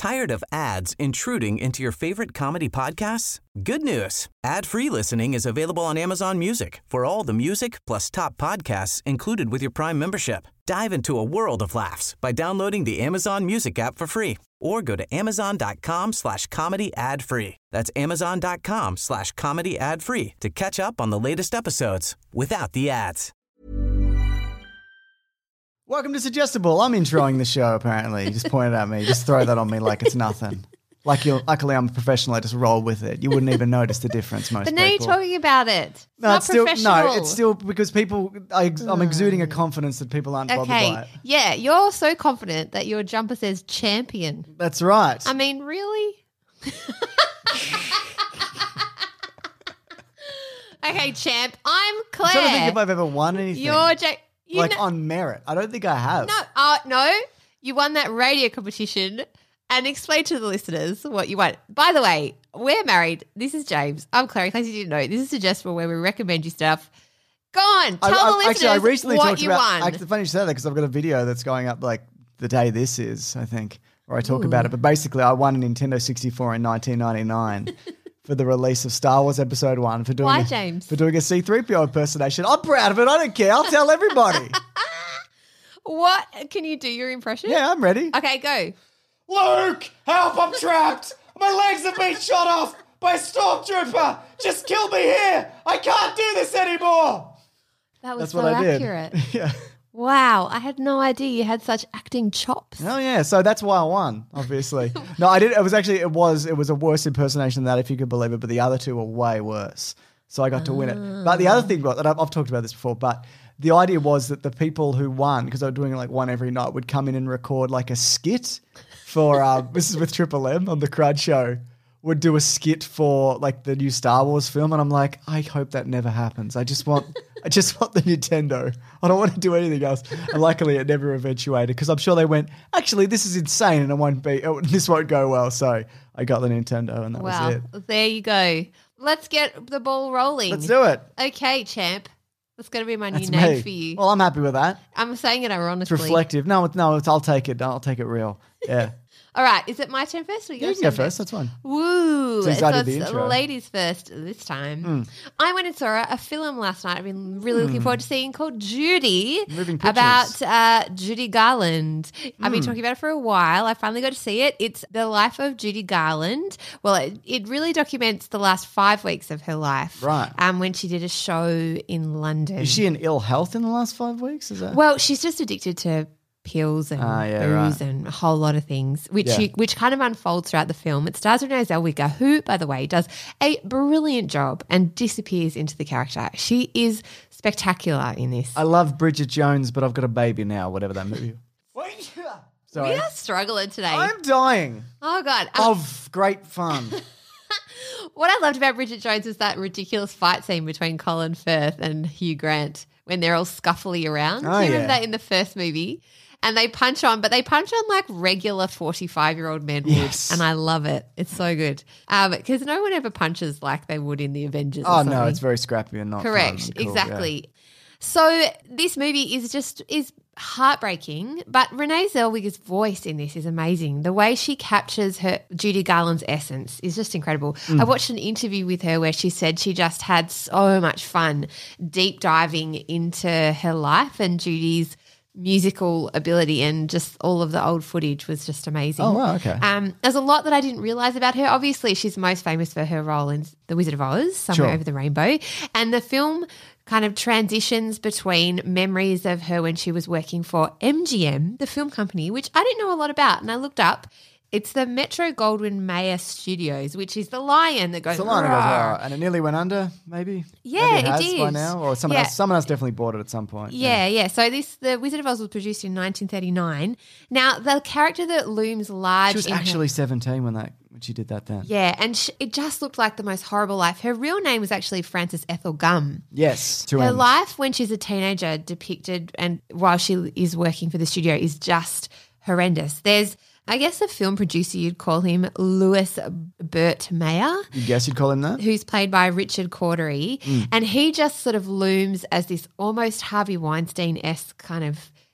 Tired of ads intruding into your favorite comedy podcasts? Good news. Ad-free listening is available on Amazon Music for all the music plus top podcasts included with your Prime membership. Dive into a world of laughs by downloading the Amazon Music app for free or go to amazon.com/comedy ad-free. That's amazon.com/comedy ad-free to catch up on the latest episodes without the ads. Welcome to Suggestible. I'm introing the show, apparently. You just pointed at me. Just throw that on me like it's nothing. Luckily, I'm a professional. I just roll with it. You wouldn't even notice the difference, most people. But now you're talking about it. It's still because people, I'm exuding a confidence that people aren't bothered by it. Yeah, you're so confident that your jumper says champion. That's right. I mean, really? Okay, champ. I'm Claire. I'm trying to think if I've ever won anything. You're on merit. I don't think I have. No. You won that radio competition. And explain to the listeners what you want. By the way, we're married. This is James. I'm Claire. In case you didn't know, this is Suggestible, where we recommend you stuff. Go on, tell the listeners I recently what talked you about, won. It's funny you say that because I've got a video that's going up like the day this is, I think, where I talk about it. But basically, I won a Nintendo 64 in 1999 for the release of Star Wars Episode 1 for doing James? For doing a C-3PO impersonation. I'm proud of it. I don't care. I'll tell everybody. What? Can you do your impression? Yeah, I'm ready. Okay, go. Luke, help, I'm trapped. My legs have been shot off by a stormtrooper. Just kill me here. I can't do this anymore. That was That's so what I accurate. did. Yeah. Wow, I had no idea you had such acting chops. Oh yeah, so that's why I won, obviously. No, I did. It was a worse impersonation than that, if you could believe it. But the other two were way worse, so I got to win it. But the other thing was, and I've talked about this before, but the idea was that the people who won, because they were doing like one every night, would come in and record like a skit for this is with Triple M on the Crud Show. Would do a skit for like the new Star Wars film, and I'm like, I hope that never happens. I just want the Nintendo. I don't want to do anything else. And luckily, it never eventuated because I'm sure they went, actually, this is insane, and this won't go well. So I got the Nintendo, and that was it. There you go. Let's get the ball rolling. Let's do it. Okay, champ. That's going to be my new That's name me. for you. Well, I'm happy with that. I'm saying it ironically. It's reflective. No, I'll take it. I'll take it real. Yeah. All right, is it my turn first or your You can turn go first. That's fine. Woo! Since So I did the it's intro. ladies first this time. I went and saw a film last night I've been really looking forward to seeing called Judy. Moving pictures. About Judy Garland. I've been talking about it for a while. I finally got to see it. It's the life of Judy Garland. Well, it really documents the last 5 weeks of her life. Right. When she did a show in London. Is she in ill health in the last 5 weeks? Is that? Well, she's just addicted to pills and booze and a whole lot of things, which kind of unfolds throughout the film. It stars Renee Zellweger, who, by the way, does a brilliant job and disappears into the character. She is spectacular in this. I love Bridget Jones, but I've got a baby now, whatever that movie. Sorry. We are struggling today. I'm dying Oh, God. of great fun. What I loved about Bridget Jones was that ridiculous fight scene between Colin Firth and Hugh Grant when they're all scuffly around. Oh, Do you yeah. remember that in the first movie? And they punch on, but they punch on like regular 45-year-old men would. Yes. And I love it. It's so good. Because no one ever punches like they would in the Avengers. Oh, or no, something. it's very scrappy and not Correct. fun and cool, Exactly. yeah. So this movie is heartbreaking, but Renee Zellweger's voice in this is amazing. The way she captures her Judy Garland's essence is just incredible. I watched an interview with her where she said she just had so much fun deep diving into her life and Judy's musical ability, and just all of the old footage was just amazing. Oh, wow, okay. There's a lot that I didn't realise about her. Obviously, she's most famous for her role in The Wizard of Oz, Somewhere Sure. Over the Rainbow. And the film kind of transitions between memories of her when she was working for MGM, the film company, which I didn't know a lot about. And I looked up. It's the Metro-Goldwyn-Mayer Studios, which is the lion that goes, It's a line that goes, "Roar." and it nearly went under, maybe? Yeah, Maybe it has did. by now, or someone else definitely bought it at some point. Yeah. So The Wizard of Oz was produced in 1939. Now, the character that looms large She was in her- actually 17 when she did that then. Yeah, and it just looked like the most horrible life. Her real name was actually Frances Ethel Gum. Yes, two Her M's. life when she's a teenager depicted and while she is working for the studio is just horrendous. There's, I guess, a film producer, you'd call him Louis Burt Mayer, You guess you'd call him that? who's played by Richard Cordery, and he just sort of looms as this almost Harvey Weinstein-esque kind of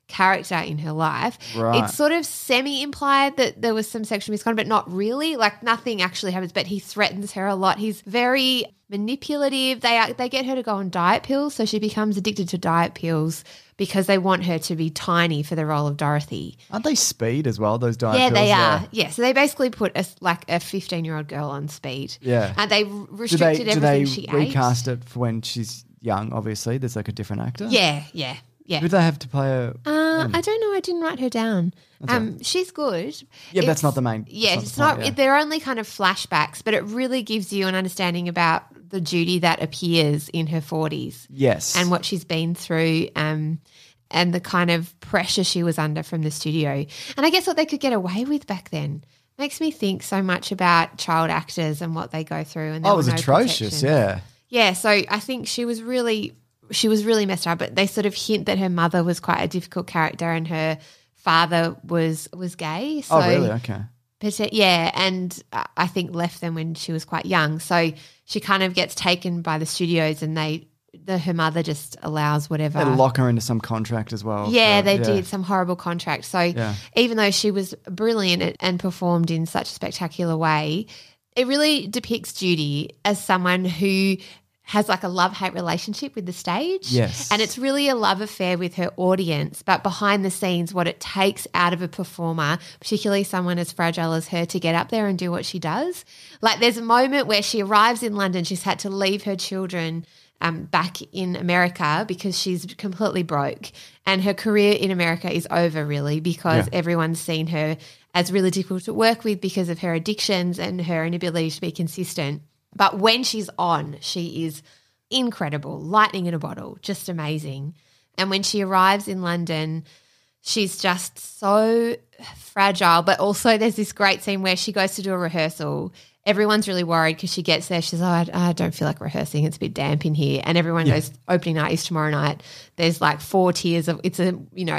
character in her life. Right. It's sort of semi-implied that there was some sexual misconduct, but not really. Like nothing actually happens, but he threatens her a lot. He's very manipulative. They get her to go on diet pills, so she becomes addicted to diet pills because they want her to be tiny for the role of Dorothy. Aren't they speed as well, those diet Yeah, pills? they are. Yeah, so they basically put a 15-year-old girl on speed. Yeah. And they Do restricted they everything she ate. recast it for when she's young, obviously? There's like a different actor? Yeah. Who do they have to play her? I don't know. I didn't write her down. She's good. Yeah, but that's not the main. Yeah, that's it's the point, not. yeah. They're only kind of flashbacks, but it really gives you an understanding about the Judy that appears in her 40s. Yes. And what she's been through, and the kind of pressure she was under from the studio. And I guess what they could get away with back then makes me think so much about child actors and what they go through. And it was atrocious. Yeah. Yeah, so I think she was really messed up, but they sort of hint that her mother was quite a difficult character and her father was gay. So, Oh, really? Okay. but yeah, and I think left them when she was quite young. So she kind of gets taken by the studios and her mother just allows whatever. They lock her into some contract as well. Yeah, so, they did some horrible contract. So even though she was brilliant and performed in such a spectacular way, it really depicts Judy as someone who has like a love-hate relationship with the stage. Yes. And it's really a love affair with her audience, but behind the scenes, what it takes out of a performer, particularly someone as fragile as her, to get up there and do what she does. Like there's a moment where she arrives in London, she's had to leave her children back in America because she's completely broke, and her career in America is over really because everyone's seen her as really difficult to work with because of her addictions and her inability to be consistent. But when she's on, she is incredible, lightning in a bottle, just amazing. And when she arrives in London, she's just so fragile, but also there's this great scene where she goes to do a rehearsal. Everyone's really worried because she gets there. She's like, I don't feel like rehearsing. It's a bit damp in here. And everyone goes, opening night is tomorrow night. There's like 4 tiers of, it's a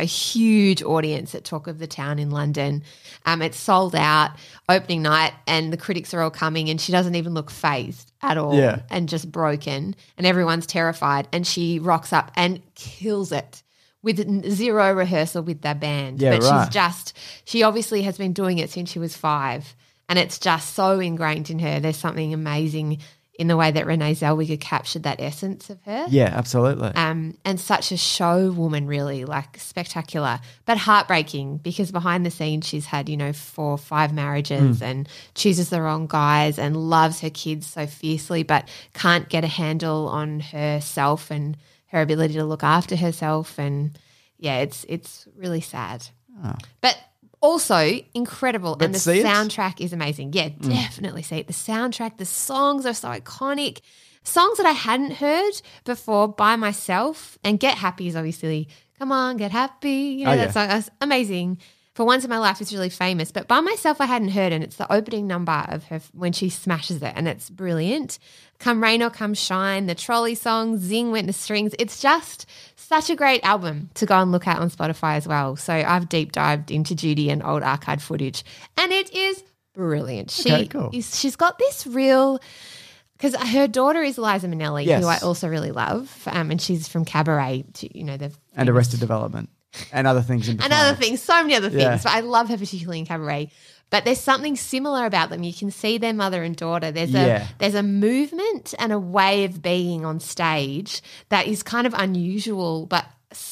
huge audience at Talk of the Town in London. It's sold out, opening night, and the critics are all coming and she doesn't even look phased at all and just broken. And everyone's terrified. And she rocks up and kills it with zero rehearsal with their band. Yeah, but right. she obviously has been doing it since she was 5. And it's just so ingrained in her. There's something amazing in the way that Renee Zellweger captured that essence of her. Yeah, absolutely. And such a show woman, really, like spectacular, but heartbreaking because behind the scenes she's had, 4 or 5 marriages and chooses the wrong guys and loves her kids so fiercely but can't get a handle on herself and her ability to look after herself. And, yeah, it's really sad. Oh. But also incredible, and the soundtrack is amazing. Yeah, definitely see it. The soundtrack, the songs are so iconic. Songs that I hadn't heard before by myself, and Get Happy is obviously, come on, get happy. That song. That's amazing. For Once in My Life is really famous, but by myself I hadn't heard, and it's the opening number of her when she smashes it, and it's brilliant. Come Rain or Come Shine, the Trolley song, Zing Went to Strings. It's just such a great album to go and look at on Spotify as well. So I've deep dived into Judy and old archived footage, and it is brilliant. She's got this real, because her daughter is Liza Minnelli, who I also really love, and she's from Cabaret, and Arrested Development. And other things in between. And other things, so many other things. But I love her particularly in Cabaret. But there's something similar about them. You can see their mother and daughter. There's a movement and a way of being on stage that is kind of unusual, but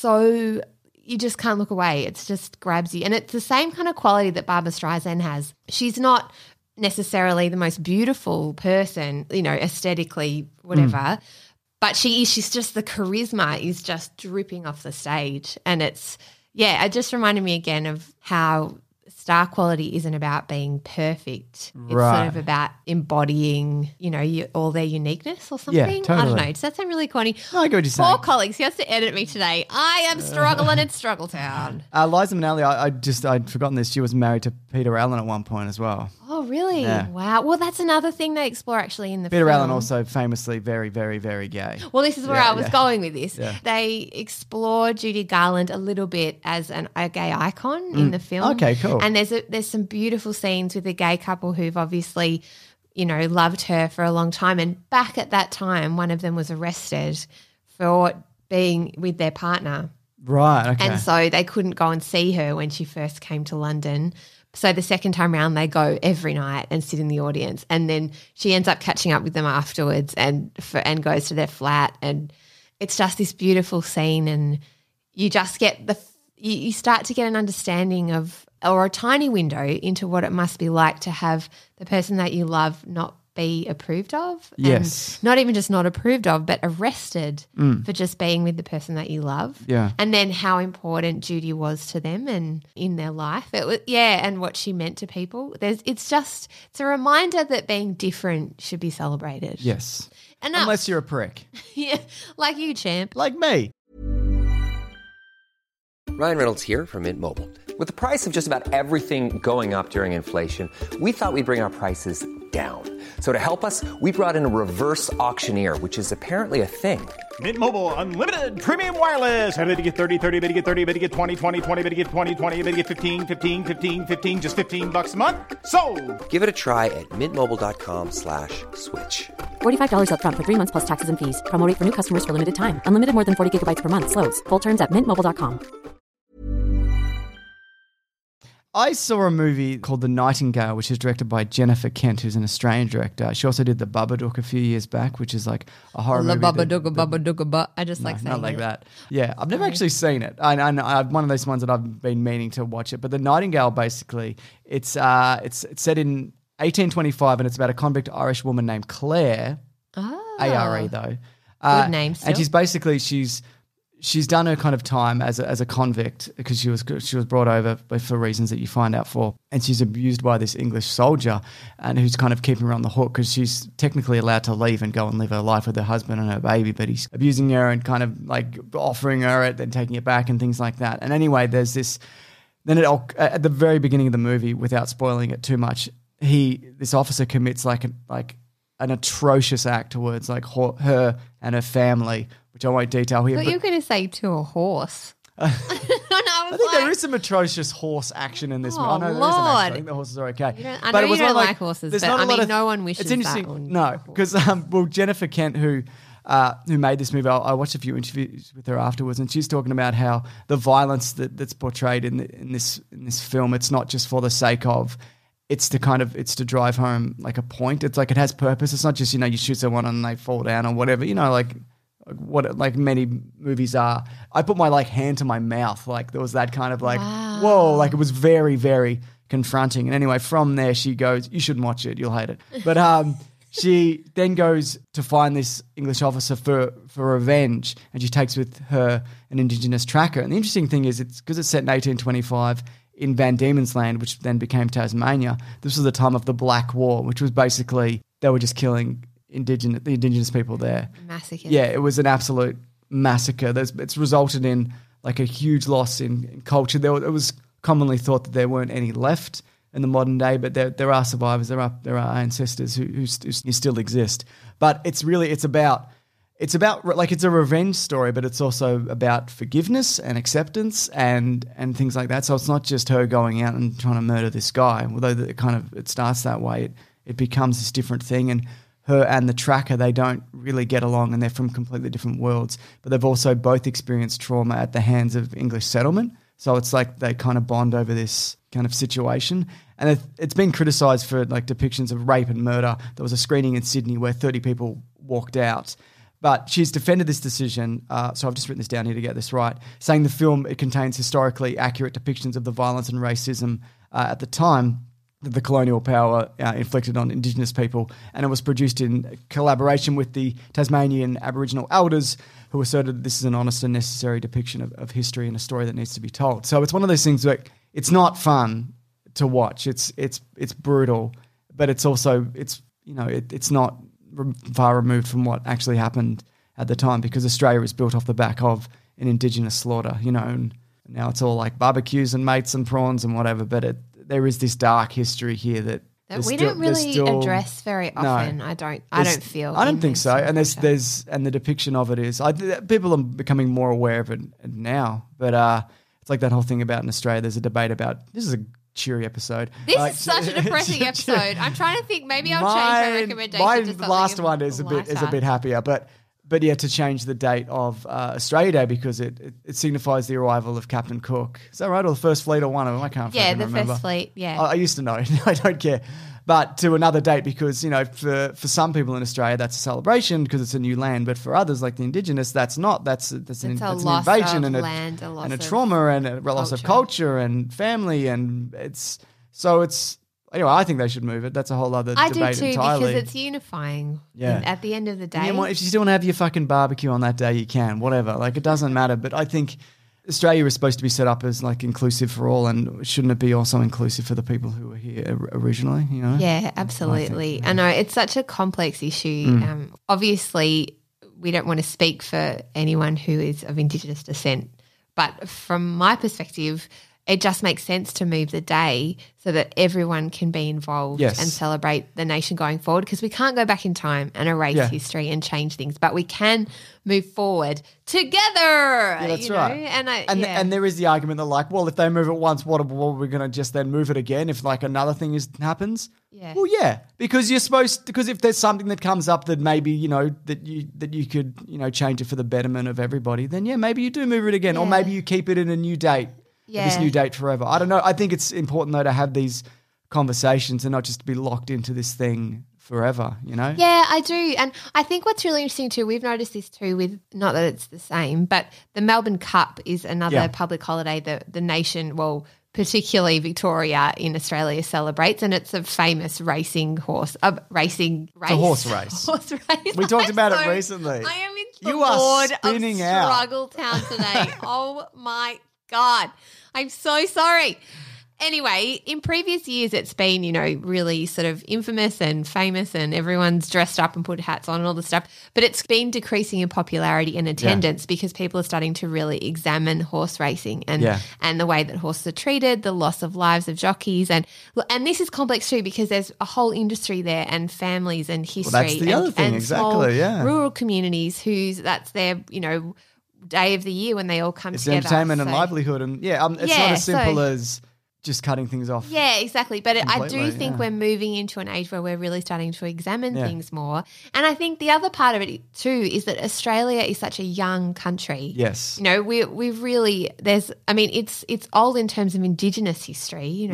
so you just can't look away. It just grabs you. And it's the same kind of quality that Barbra Streisand has. She's not necessarily the most beautiful person, aesthetically, whatever. But she's just, the charisma is just dripping off the stage. And it just reminded me again of how star quality isn't about being perfect. It's sort of about embodying, all their uniquense or something. Yeah, totally. I don't know. Does that sound really corny? No, I get what you're saying. Poor colleagues, he has to edit me today. I am struggling in Struggle Town. Liza Minnelli, I'd forgotten this. She was married to Peter Allen at one point as well. Oh, really? Yeah. Wow. Well, that's another thing they explore actually in the Peter film. Allen also famously very, very, very gay. Well, this is where I was going with this. Yeah. They explore Judy Garland a little bit as a gay icon in the film. Okay, cool. And there's some beautiful scenes with a gay couple who've obviously, loved her for a long time. And back at that time, one of them was arrested for being with their partner. Right, okay. And so they couldn't go and see her when she first came to London. So the second time round, they go every night and sit in the audience, and then she ends up catching up with them afterwards and goes to their flat, and it's just this beautiful scene, and you just get you start to get an understanding of, or a tiny window into what it must be like to have the person that you love not be approved of. Yes. And not even just not approved of, but arrested for just being with the person that you love. Yeah. And then how important Judy was to them and in their life. It was, and what she meant to people. It's a reminder that being different should be celebrated. Yes. Enough. Unless you're a prick. Yeah, like you, champ. Like me. Ryan Reynolds here from Mint Mobile. With the price of just about everything going up during inflation, we thought we'd bring our prices down. So to help us, we brought in a reverse auctioneer, which is apparently a thing. Mint Mobile Unlimited Premium Wireless. How to get 30, 30, bit to get 30, bit to get 20, 20, 20, bit to get 20, 20, bit to get 15, 15, 15, 15, just $15 a month? Sold! Give it a try at mintmobile.com/switch. $45 up front for 3 months plus taxes and fees. Promo rate for new customers for limited time. Unlimited more than 40 gigabytes per month. Slows full terms at mintmobile.com. I saw a movie called The Nightingale, which is directed by Jennifer Kent, who's an Australian director. She also did The Babadook a few years back, which is like a horror movie. Babadook. I just like saying not like it. that. Yeah, I've never actually seen it. I one of those ones that I've been meaning to watch it. But The Nightingale, basically, it's set in 1825, and it's about a convict Irish woman named Claire. A-R-E though. Good name still. And she's done her kind of time as a convict because she was brought over for reasons that you find out for, and she's abused by this English soldier, and who's kind of keeping her on the hook because she's technically allowed to leave and go and live her life with her husband and her baby, but he's abusing her and kind of like offering her it, then taking it back and things like that. And anyway, there's this. Then at the very beginning of the movie, without spoiling it too much, this officer commits like an atrocious act towards like her and her family, which I won't detail here. But you're going to say to a horse. I think there is some atrocious horse action in this movie. I know there isn't actually. I think the horses are okay. I know you don't like horses, but I mean, no one wishes it's interesting. that on No, because Jennifer Kent, who made this movie, I watched a few interviews with her afterwards, and she's talking about how the violence that's portrayed in this film, it's not just for the sake of. It's to drive home like a point. It's like it has purpose. It's not just, you shoot someone and they fall down or whatever, like many movies are. I put my hand to my mouth. Like there was that kind of whoa, like it was very, very confronting. And anyway, from there she goes, you shouldn't watch it. You'll hate it. But she then goes to find this English officer for revenge, and she takes with her an Indigenous tracker. And the interesting thing is it's because it's set in 1825 in Van Diemen's Land, which then became Tasmania. This was the time of the Black War, which was basically they were just killing the Indigenous people there. Massacre. Yeah, it was an absolute massacre. It's resulted in like a huge loss in culture. It was commonly thought that there weren't any left in the modern day, but there are survivors. There are ancestors who still exist. But it's about like it's a revenge story, but it's also about forgiveness and acceptance and things like that. So it's not just her going out and trying to murder this guy, although it starts that way. It becomes this different thing, and her and the tracker, they don't really get along, and they're from completely different worlds. But they've also both experienced trauma at the hands of English settlement. So it's like they kind of bond over this kind of situation. And it's been criticised for like depictions of rape and murder. There was a screening in Sydney where 30 people walked out. But she's defended this decision, so I've just written this down here to get this right, saying the film, it contains historically accurate depictions of the violence and racism at the time that the colonial power inflicted on Indigenous people, and it was produced in collaboration with the Tasmanian Aboriginal elders, who asserted this is an honest and necessary depiction of history and a story that needs to be told. So it's one of those things where it's not fun to watch. It's brutal, but it's also it's not far removed from what actually happened at the time, because Australia was built off the back of an Indigenous slaughter, and now it's all like barbecues and mates and prawns and whatever, but there is this dark history here that we don't really address very often. I don't feel. I don't think so. And and the depiction of it is people are becoming more aware of it now, but it's like that whole thing about in Australia. There's a debate about this is a cheery episode. This is such a depressing episode. I'm trying to think. Maybe I'll change my recommendation to something last one is a bit happier, but But yeah, to change the date of Australia Day because it signifies the arrival of Captain Cook. Is that right? Or the First Fleet or one of them? I can't Yeah, the remember. First Fleet, yeah. I used to know. I don't care. But to another date because, for some people in Australia, that's a celebration because it's a new land. But for others, like the Indigenous, that's not. That's an loss invasion of and land, a loss and a of trauma and a loss of culture and family. And it's. Anyway, I think they should move it. That's a whole other I debate do too entirely. because it's unifying. Yeah. At the end of the day. And if you still want to have your fucking barbecue on that day, you can. Whatever. Like, it doesn't matter. But I think Australia is supposed to be set up as like inclusive for all, and shouldn't it be also inclusive for the people who were here originally? Yeah, absolutely. I know it's such a complex issue. Obviously, we don't want to speak for anyone who is of Indigenous descent, but from my perspective, it just makes sense to move the day so that everyone can be involved and celebrate the nation going forward, because we can't go back in time and erase history and change things, but we can move forward together. Yeah, that's right. And there is the argument that like, well, if they move it once, what are we going to just then move it again if like another thing happens? Yeah. Well, yeah, because because if there's something that comes up that maybe, that you could, change it for the betterment of everybody, then yeah, maybe you do move it again, or maybe you keep it in a new date. This new date forever. I don't know. I think it's important though to have these conversations and not just to be locked into this thing forever, Yeah, I do. And I think what's really interesting too, we've noticed this too with, not that it's the same, but the Melbourne Cup is another public holiday that the nation, well, particularly Victoria in Australia celebrates, and it's a famous horse race. It's a horse race. Horse race. We talked about it recently. I am in the You are Lord spinning of out. Struggle Town today. Oh my God. I'm so sorry. Anyway, in previous years it's been, really sort of infamous and famous and everyone's dressed up and put hats on and all this stuff, but it's been decreasing in popularity and attendance because people are starting to really examine horse racing and the way that horses are treated, the loss of lives of jockeys. And this is complex too because there's a whole industry there and families and history. Well, that's the other thing, and exactly, small rural communities that's their, day of the year when they all come it's together. Entertainment and livelihood, and it's not as simple as just cutting things off. Yeah, exactly. But I do think we're moving into an age where we're really starting to examine things more. And I think the other part of it too is that Australia is such a young country. Yes. We've really it's old in terms of Indigenous history,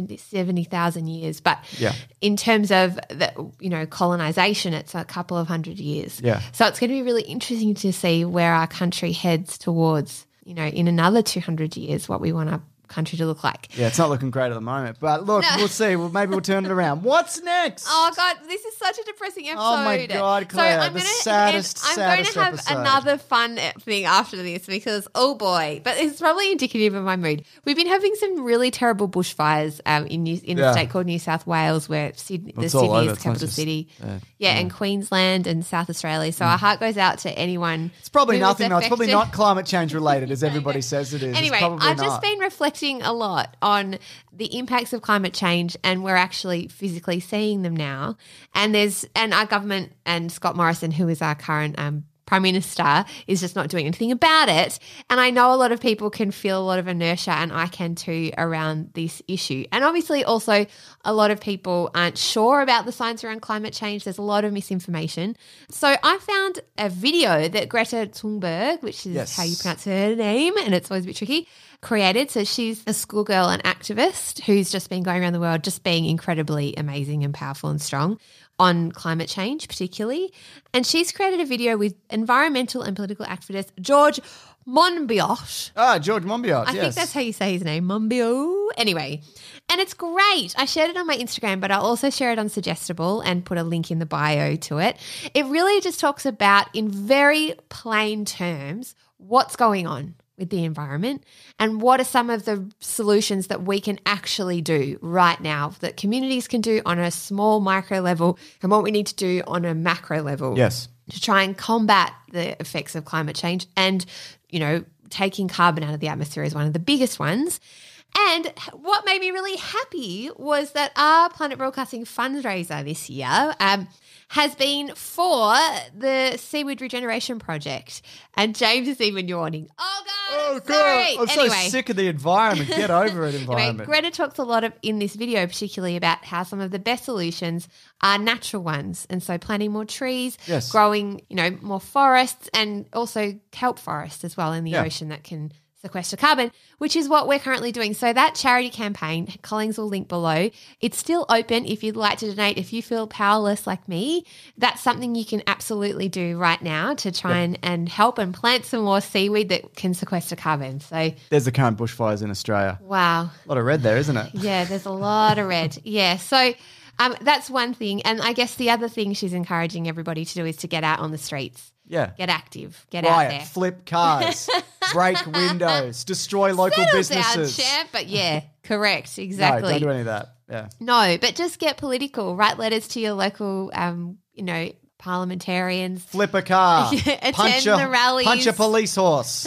70,000 years. But in terms of the, colonisation, it's a couple of hundred years. Yeah. So it's going to be really interesting to see where our country heads towards, in another 200 years, what we want our country to look like. Yeah, it's not looking great at the moment. But look, we'll see. Maybe we'll turn it around. What's next? Oh, God, this is such a depressing episode. Oh, my God, Claire, I'm saddest going to have episode. another fun thing after this because, oh, boy, but it's probably indicative of my mood. We've been having some really terrible bushfires in a state called New South Wales where Sydney is capital city. And Queensland and South Australia. So our heart goes out to anyone. It's probably who was nothing. No, it's probably affected. not climate change related as everybody says it is. Anyway, I've just been reflecting a lot on the impacts of climate change, and we're actually physically seeing them now. And our government and Scott Morrison, who is our current Prime Minister, is just not doing anything about it. And I know a lot of people can feel a lot of inertia, and I can too, around this issue. And obviously also a lot of people aren't sure about the science around climate change. There's a lot of misinformation. So I found a video that Greta Thunberg, which is how you pronounce her name, and it's always a bit tricky, created. So she's a schoolgirl and activist who's just been going around the world just being incredibly amazing and powerful and strong on climate change particularly. And she's created a video with environmental and political activist George Monbiot. Ah, George Monbiot, I think that's how you say his name, Monbiot. Anyway, and it's great. I shared it on my Instagram, but I'll also share it on Suggestible and put a link in the bio to it. It really just talks about, in very plain terms, what's going on with the environment and what are some of the solutions that we can actually do right now, that communities can do on a small micro level, and what we need to do on a macro level to try and combat the effects of climate change. And, taking carbon out of the atmosphere is one of the biggest ones. And what made me really happy was that our Planet Broadcasting fundraiser this year has been for the Seaweed Regeneration Project. And James is even yawning. Oh, God, sorry. I'm so sick of the environment. Get over it, environment. Anyway, Greta talks a lot in this video, particularly about how some of the best solutions are natural ones. And so planting more trees, Yes. growing, more forests, and also kelp forests as well in the Yeah. ocean that can sequester carbon, which is what we're currently doing. So that charity campaign, Collings will link below. It's still open if you'd like to donate. If you feel powerless like me, that's something you can absolutely do right now to try and help and plant some more seaweed that can sequester carbon. So There's the current bushfires in Australia. wow. A lot of red there, isn't it? Yeah, there's a lot of red. Yeah. So that's one thing. And I guess the other thing she's encouraging everybody to do is to get out on the streets. Yeah. Get active. Get out Riot, there. flip cars, break windows, destroy local Settle businesses. down, champ. But yeah, correct. No, Exactly. don't do any of that. Yeah. No, but just get political. Write letters to your local, parliamentarians. Flip a car. Attend punch the rallies. Punch a police horse.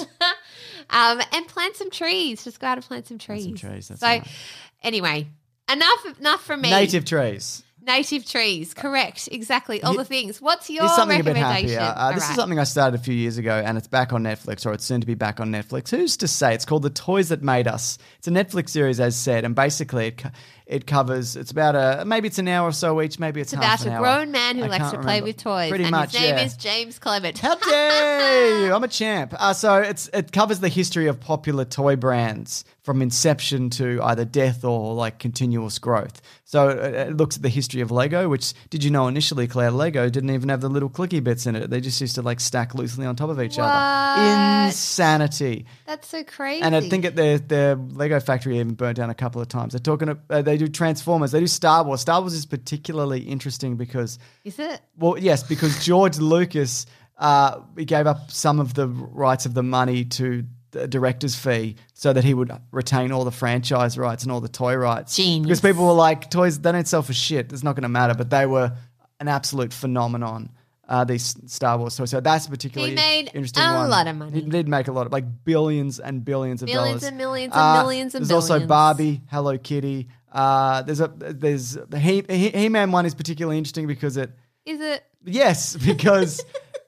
And plant some trees. Just go out and plant some trees. trees, that's so, right. anyway, enough from me. Native trees. Native trees, correct, exactly, all the things. What's your Here's something a bit recommendation? happier. This is something I started a few years ago, and it's back on Netflix, or it's soon to be back on Netflix. Who's to say? It's called The Toys That Made Us. It's a Netflix series, as said, and basically it covers. It's about maybe it's an hour or so each, maybe it's It's half about an a hour. grown man who I likes can't to play remember. with toys, Pretty and much, his name yeah. is James Clement. How dare you? I'm a champ. So it covers the history of popular toy brands from inception to either death or like continuous growth. So it looks at the history of Lego, which, did you know initially, Claire, Lego didn't even have the little clicky bits in it. They just used to like stack loosely on top of each other. Insanity. That's so crazy. And I think at their Lego factory even burnt down a couple of times. They're talking. They do Transformers. They do Star Wars. Star Wars is particularly interesting because, is it? well, yes, because George Lucas he gave up some of the rights of the money to the director's fee so that he would retain all the franchise rights and all the toy rights. Genius. Because people were like, toys, they don't sell for shit. It's not going to matter. But they were an absolute phenomenon. These Star Wars toys. So that's a particularly He made interesting a one. lot of money. He did make a lot of, like, billions and billions of Millions dollars. and millions and millions and There's also billions. Barbie, Hello Kitty. There's the He-Man one is particularly interesting because it. Is it? Yes, because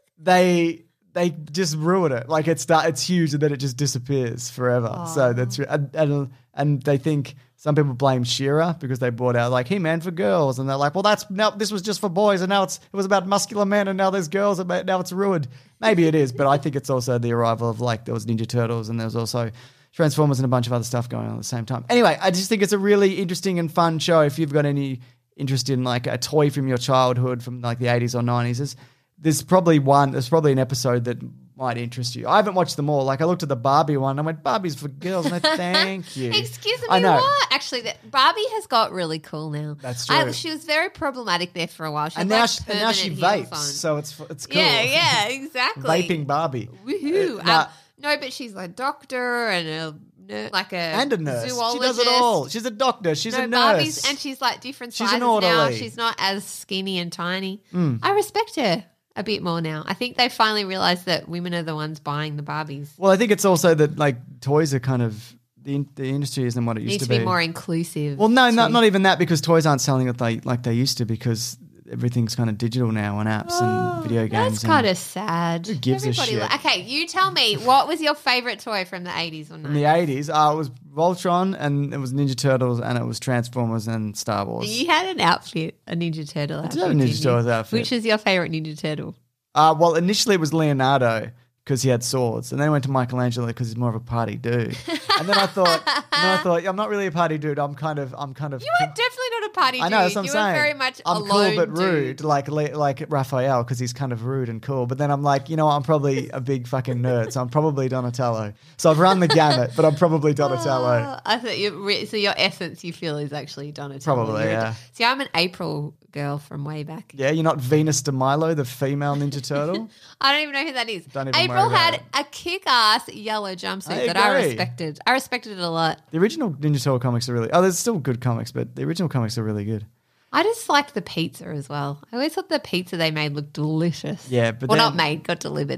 they just ruin it. Like it's huge and then it just disappears forever. So that's and they think some people blame She-Ra because they brought out like He-Man for girls, and they're like, well, this was just for boys, and now it was about muscular men, and now there's girls, and now it's ruined. Maybe it is, but I think it's also the arrival of like there was Ninja Turtles and there was also Transformers and a bunch of other stuff going on at the same time. Anyway, I just think it's a really interesting and fun show if you've got any interest in like a toy from your childhood from like the 80s or 90s. There's probably an episode that might interest you. I haven't watched them all. Like I looked at the Barbie one and I went, Barbie's for girls. And I thank you. Excuse me, I know. what? Actually, Barbie has got really cool now. That's true. She was very problematic there for a while. She And had, now, like, and now she permanent heels vapes, on. so it's cool. Yeah, exactly. Vaping Barbie. Woohoo. Nah. No, but she's a doctor and a nurse. zoologist. She does it all. She's a doctor. She's a nurse. Barbie's, and she's like different She's sizes an now. orderly. She's not as skinny and tiny. I respect her a bit more now. I think they finally realised that women are the ones buying the Barbies. Well, I think it's also that like toys are kind of the industry isn't what it used Needs to to be. be more inclusive. Well, no, too. not even that, because toys aren't selling it like they used to, because everything's kind of digital now on apps and video games. That's kind of sad. Who gives a shit? Okay, you tell me, what was your favourite toy from the 80s or 90s? In the 80s, it was Voltron, and it was Ninja Turtles, and it was Transformers and Star Wars. You had an outfit, a Ninja Turtle outfit. did have a Ninja didn't you? Turtles outfit. Which is your favourite Ninja Turtle? Well, initially it was Leonardo because he had swords, and then I went to Michelangelo because he's more of a party dude. And then I thought, I'm not really a party dude. I'm kind of. You are definitely not a party dude. I know, that's what I'm you saying. were very much I'm alone cool but rude, dude. like Raphael, because he's kind of rude and cool. But then I'm like, you know what? I'm probably a big fucking nerd, so I'm probably Donatello. So I've run the gamut, but I'm probably Donatello. I thought so your essence you feel is actually Donatello. Probably, yeah. See, I'm an April girl from way back. Yeah, you're not Venus de Milo, the female Ninja Turtle. I don't even know who that is. Don't even April worry about had it. a kick-ass yellow jumpsuit I that I agree. respected. I respected it a lot. The original Ninja Turtle comics are really. Oh, there's still good comics, but the original comics are really good. I just liked the pizza as well. I always thought the pizza they made looked delicious. Yeah, but well, then- not made, got delivered.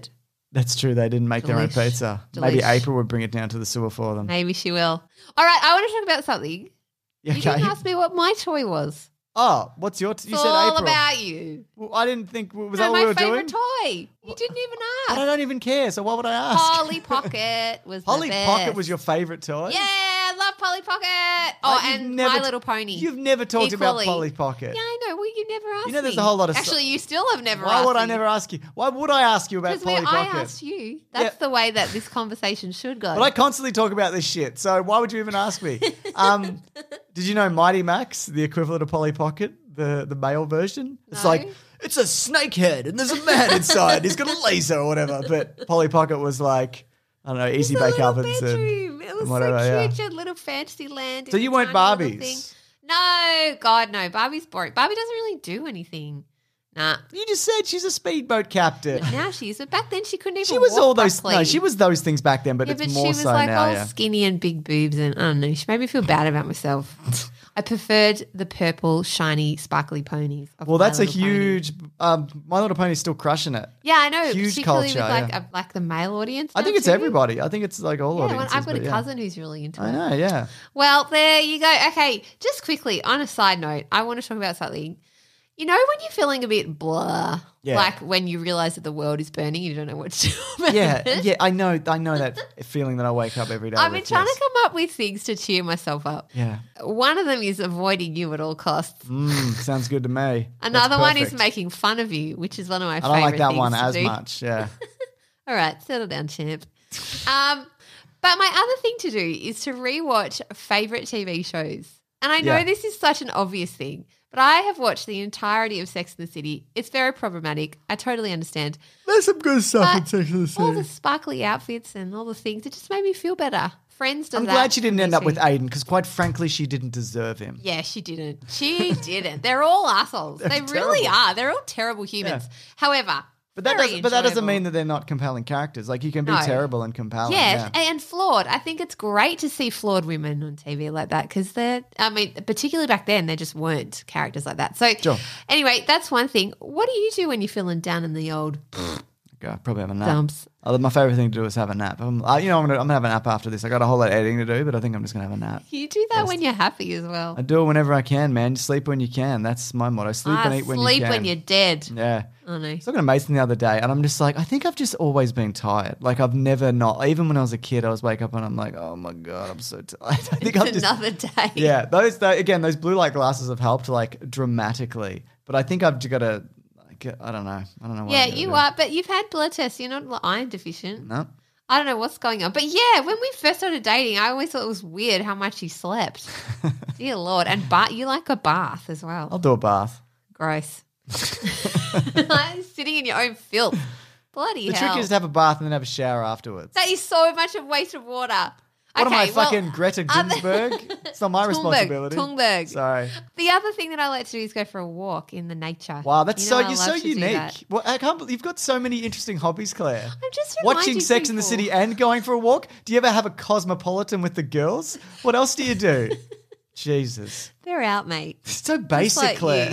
That's true. They didn't make their own Delish. pizza. Maybe Delish. April would bring it down to the sewer for them. Maybe she will. All right, I want to talk about something. Yeah, You didn't ask me what my toy was. Oh, what's your? You It's said all April. about you. Well, I didn't think. Was No, that what we my were favorite doing? toy. You didn't even But I ask. don't even care. So why would I ask? Polly Pocket was Polly the Pocket best. was your favorite toy. Yeah, I love Polly Pocket. Oh, You've and never My t- Little Pony. You've never talked Equally. about Polly Pocket. Yeah, I know. Well, you never asked me. You know, there's a whole lot of stuff. Actually, you still have never Why asked would I me. never ask you? Why would I ask you about Because Polly I Pocket? asked you. That's the way that this conversation should go. But I constantly talk about this shit, so why would you even ask me? Did you know Mighty Max, the equivalent of Polly Pocket, the male version? It's No. like, it's a snake head and there's a man inside. He's got a laser or whatever. But Polly Pocket was like, I don't know, easy It's a bake little ovens bedroom. It was and whatever. so Yeah. cute. She had a little fantasy land. So in you a weren't tiny little Barbies? thing. No, God, no. Barbie's boring. Barbie doesn't really do anything. Nah. You just said she's a speedboat captain. Now she is. But back then she couldn't even She was walk all those. properly. No, she was those things back then, but Yeah, it's but more she was so like now. all Yeah. skinny and big boobs, and I don't know. She made me feel bad about myself. I preferred the purple, shiny, sparkly ponies. of Well, My that's a Little Pony. huge. My Little Pony's still crushing it. Yeah, I know. huge particularly culture, with yeah. like the male audience. I now think it's too. everybody. I think it's like all Yeah, well, audiences. I've got a but yeah. cousin who's really into I it. know. Yeah. Well, there you go. Okay, just quickly, on a side note, I want to talk about something. You know when you're feeling a bit blah, Yeah. like when you realize that the world is burning, you don't know what to do about Yeah, it? yeah, I know that feeling that I wake up every day. I've been with, trying yes. to come up with things to cheer myself up. Yeah, One of them is avoiding you at all costs. sounds good to me. Another That's one is perfect. making fun of you, which is one of my I favorite don't like that things one to as do. much. Yeah, All right, settle down, champ. But my other thing to do is to rewatch favorite TV shows. And I know Yeah. this is such an obvious thing, but I have watched the entirety of Sex and the City. It's very problematic. I totally understand. there's some good stuff in But Sex and the all City. the sparkly outfits and all the things, it just made me feel better. Friends does I'm that glad she didn't for me end up too. with Aiden because, quite frankly, she didn't deserve him. Yeah, she didn't. She didn't. They're all assholes. They really terrible. are. They're all terrible humans. However, But that very doesn't. But that doesn't enjoyable. mean that they're not compelling characters. Like you can be No. terrible and compelling. Yes, Yeah. and flawed. I think it's great to see flawed women on TV like that because particularly back then, there just weren't characters like that. So, Sure. anyway, that's one thing. What do you do when you're feeling down in the old Go, probably have a nap. dumps? My favorite thing to do is have a nap. I'm gonna have a nap after this. I got a whole lot of editing to do, but I think I'm just gonna have a nap. You do that when you're happy as well. I do it whenever I can, man. Sleep when you can. That's my motto. Sleep and eat when you can. sleep when you're dead. Yeah. Oh, no. I was talking to Mason the other day, and I'm just like, I think I've just always been tired. Like I've never not. Even when I was a kid, I was wake up and I'm like, oh my god, I'm so tired. I think I'm just Another day. yeah. Those blue light glasses have helped like dramatically, but I think I've got to. I don't know. I don't know. What Yeah, I'm gonna you do. are. But you've had blood tests. You're not iron deficient. No. I don't know what's going on. But yeah, when we first started dating, I always thought it was weird how much you slept. Dear Lord. And you like a bath as well. I'll do a bath. Gross. Sitting in your own filth. Bloody The hell. trick is to have a bath and then have a shower afterwards. That is so much of waste of water. What am I, Okay, well, fucking Greta Ginsburg? It's not my responsibility. Thunberg. Sorry. The other thing that I like to do is go for a walk in the nature. Wow, that's You know, I you're love so to do unique. that. Well, I can't believe you've got so many interesting hobbies, Claire. I'm just Watching reminding Sex in the people. City and going for a walk. Do you ever have a cosmopolitan with the girls? What else do you do? Jesus. They're out, mate. It's so basic, like Claire. you.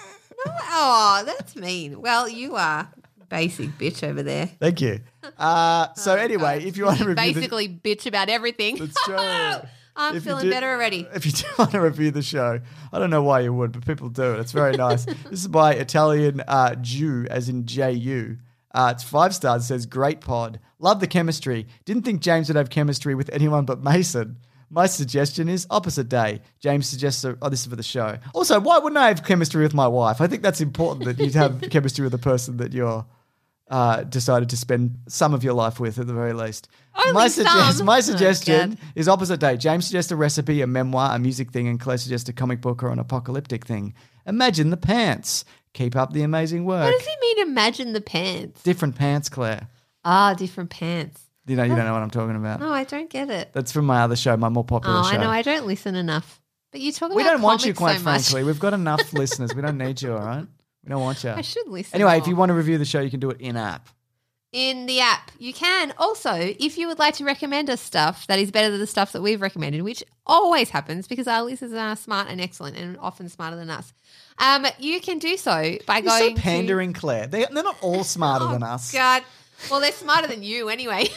Oh, that's mean. Well, you are basic bitch over there. Thank you. So anyway, if you want to review Basically, bitch about everything. That's true. I'm If you feeling do- better already. If you do want to review the show, I don't know why you would, but people do it. It's very nice. This is by Italian Jew, as in J-U. It's 5 stars. It says, great pod. Love the chemistry. Didn't think James would have chemistry with anyone but Mason. My suggestion is opposite day. James suggests, this is for the show. Also, why wouldn't I have chemistry with my wife? I think that's important that you'd have chemistry with the person that you're decided to spend some of your life with at the very least. Only My some? suggestion God. is opposite day. James suggests a recipe, a memoir, a music thing, and Claire suggests a comic book or an apocalyptic thing. Imagine the pants. Keep up the amazing work. What does he mean, imagine the pants? Different pants, Claire. Ah, different pants. You don't know what I'm talking about. No, I don't get it. That's from my other show, my more popular Oh, show. I know. I don't listen enough. But you talk about we don't want you, comics quite so much. frankly. We've got enough listeners. We don't need you, all right? We don't want you. I should listen. Anyway, if more. you want to review the show, you can do it in-app. In the app, you can. Also, if you would like to recommend us stuff that is better than the stuff that we've recommended, which always happens because our listeners are smart and excellent and often smarter than us, you can do so by You're going so pandering, Claire. They're not all smarter than us. God. Well, they're smarter than you anyway.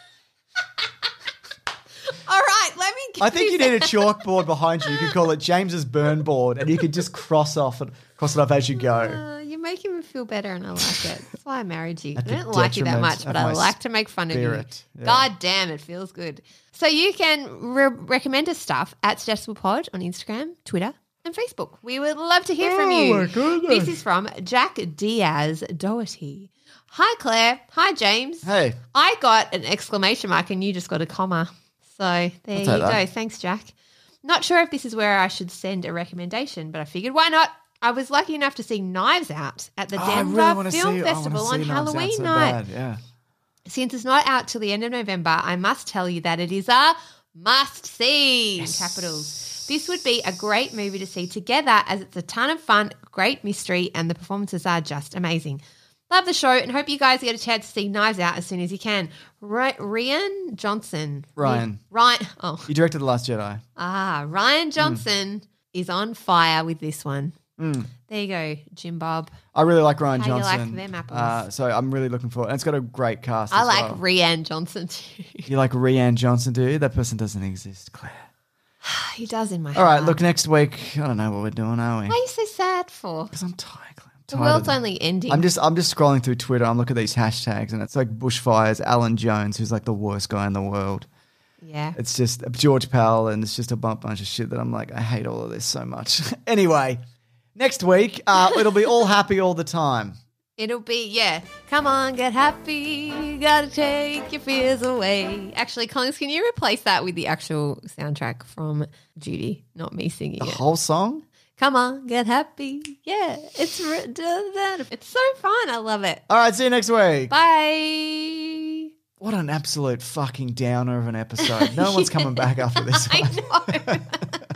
All right, let me give I think you need a chalkboard behind you. You could call it James's burn board, and you could just cross it off as you go. You're making me feel better and I like it. That's why I married you. I At the don't like you that detriment much, but of I my like to make fun spirit. of you. Yeah. God damn, it feels good. So you can recommend us stuff at Suggestible Pod on Instagram, Twitter, and Facebook. We would love to hear from you. my goodness. This is from Jack Diaz Doherty. Hi, Claire. Hi, James. Hey. I got an exclamation mark and you just got a comma. So there you take go. that. Thanks, Jack. Not sure if this is where I should send a recommendation, but I figured why not? I was lucky enough to see Knives Out at the Denver Film Festival on Halloween night. Yeah. Since it's not out till the end of November, I must tell you that it is a must-see in capitals. This would be a great movie to see together as it's a ton of fun, great mystery, and the performances are just amazing. Love the show and hope you guys get a chance to see Knives Out as soon as you can. Rian Johnson. Ryan. Oh. You directed The Last Jedi. Ryan Johnson is on fire with this one. There you go, Jim Bob. I really like Ryan How you Johnson. like them apples? So I'm really looking forward. And it's got a great cast I as like well. Rian Johnson too. You like Rianne Johnson, do you? That person doesn't exist, Claire. He does in my All right, heart. look, next week, I don't know what we're doing, are we? Why are you so sad for? Because I'm tired, Claire. The world's only ending. I'm just scrolling through Twitter. I'm looking at these hashtags, and it's like bushfires, Alan Jones, who's like the worst guy in the world. Yeah. It's just George Powell, and it's just a bunch of shit that I'm like, I hate all of this so much. Anyway, next week, it'll be all happy all the time. It'll be, yeah. Come on, get happy. You gotta take your fears away. Actually, Collins, can you replace that with the actual soundtrack from Judy, not me singing The it? whole song? Come on, get happy. Yeah, it's so fun. I love it. All right, see you next week. Bye. What an absolute fucking downer of an episode. No one's coming back after this one. I know.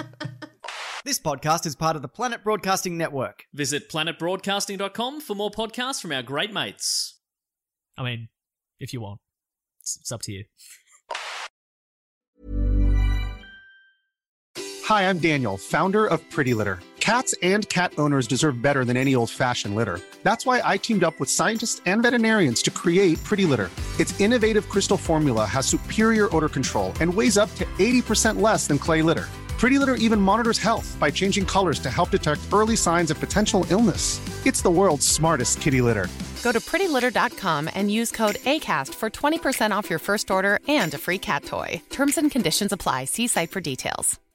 This podcast is part of the Planet Broadcasting Network. Visit planetbroadcasting.com for more podcasts from our great mates. I mean, if you want. It's up to you. Hi, I'm Daniel, founder of Pretty Litter. Cats and cat owners deserve better than any old-fashioned litter. That's why I teamed up with scientists and veterinarians to create Pretty Litter. Its innovative crystal formula has superior odor control and weighs up to 80% less than clay litter. Pretty Litter even monitors health by changing colors to help detect early signs of potential illness. It's the world's smartest kitty litter. Go to prettylitter.com and use code ACAST for 20% off your first order and a free cat toy. Terms and conditions apply. See site for details.